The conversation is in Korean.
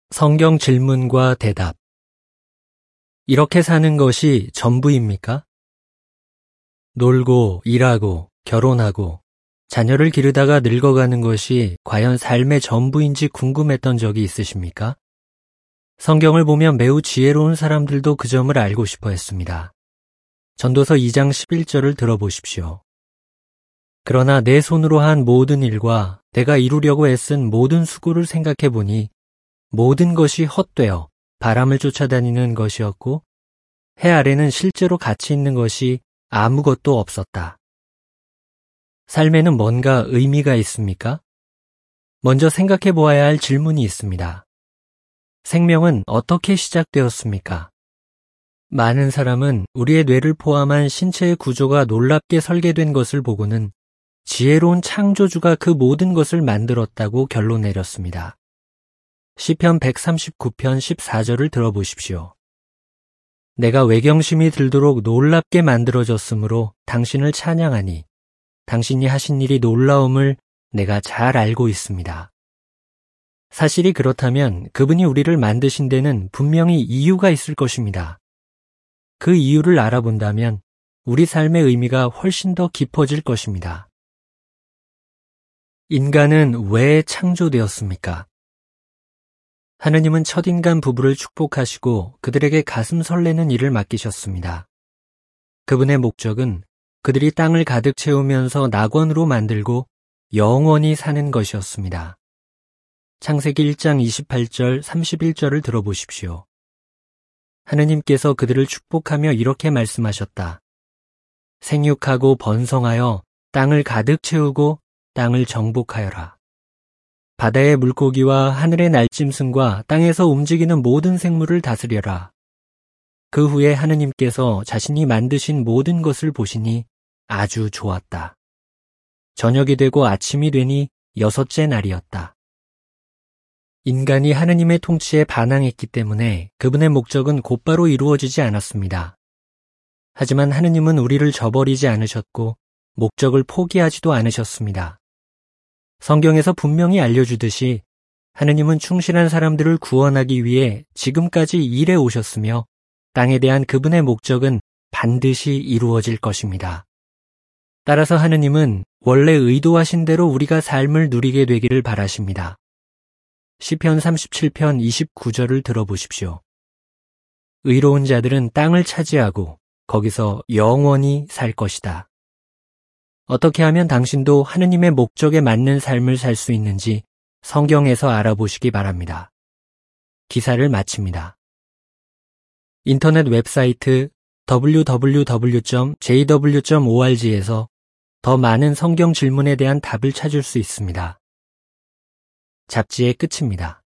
성경 질문과 대답. 이렇게 사는 것이 전부입니까? 놀고, 일하고, 결혼하고, 자녀를 기르다가 늙어가는 것이 과연 삶의 전부인지 궁금했던 적이 있으십니까? 성경을 보면 매우 지혜로운 사람들도 그 점을 알고 싶어 했습니다. 전도서 2장 11절을 들어보십시오. 그러나 내 손으로 한 모든 일과 내가 이루려고 애쓴 모든 수고를 생각해 보니 모든 것이 헛되어 바람을 쫓아다니는 것이었고 해 아래는 실제로 가치 있는 것이 아무것도 없었다. 삶에는 뭔가 의미가 있습니까? 먼저 생각해 보아야 할 질문이 있습니다. 생명은 어떻게 시작되었습니까? 많은 사람은 우리의 뇌를 포함한 신체의 구조가 놀랍게 설계된 것을 보고는 지혜로운 창조주가 그 모든 것을 만들었다고 결론 내렸습니다. 시편 139편 14절을 들어보십시오. 내가 외경심이 들도록 놀랍게 만들어졌으므로 당신을 찬양하니 당신이 하신 일이 놀라움을 내가 잘 알고 있습니다. 사실이 그렇다면 그분이 우리를 만드신 데는 분명히 이유가 있을 것입니다. 그 이유를 알아본다면 우리 삶의 의미가 훨씬 더 깊어질 것입니다. 인간은 왜 창조되었습니까? 하느님은 첫인간 부부를 축복하시고 그들에게 가슴 설레는 일을 맡기셨습니다. 그분의 목적은 그들이 땅을 가득 채우면서 낙원으로 만들고 영원히 사는 것이었습니다. 창세기 1장 28절 31절을 들어보십시오. 하느님께서 그들을 축복하며 이렇게 말씀하셨다. 생육하고 번성하여 땅을 가득 채우고 땅을 정복하여라. 바다의 물고기와 하늘의 날짐승과 땅에서 움직이는 모든 생물을 다스려라. 그 후에 하느님께서 자신이 만드신 모든 것을 보시니 아주 좋았다. 저녁이 되고 아침이 되니 6째 날이었다. 인간이 하느님의 통치에 반항했기 때문에 그분의 목적은 곧바로 이루어지지 않았습니다. 하지만 하느님은 우리를 저버리지 않으셨고 목적을 포기하지도 않으셨습니다. 성경에서 분명히 알려주듯이 하느님은 충실한 사람들을 구원하기 위해 지금까지 일해 오셨으며 땅에 대한 그분의 목적은 반드시 이루어질 것입니다. 따라서 하느님은 원래 의도하신 대로 우리가 삶을 누리게 되기를 바라십니다. 시편 37편 29절을 들어보십시오. 의로운 자들은 땅을 차지하고 거기서 영원히 살 것이다. 어떻게 하면 당신도 하느님의 목적에 맞는 삶을 살 수 있는지 성경에서 알아보시기 바랍니다. 기사를 마칩니다. 인터넷 웹사이트 www.jw.org에서 더 많은 성경 질문에 대한 답을 찾을 수 있습니다. 잡지의 끝입니다.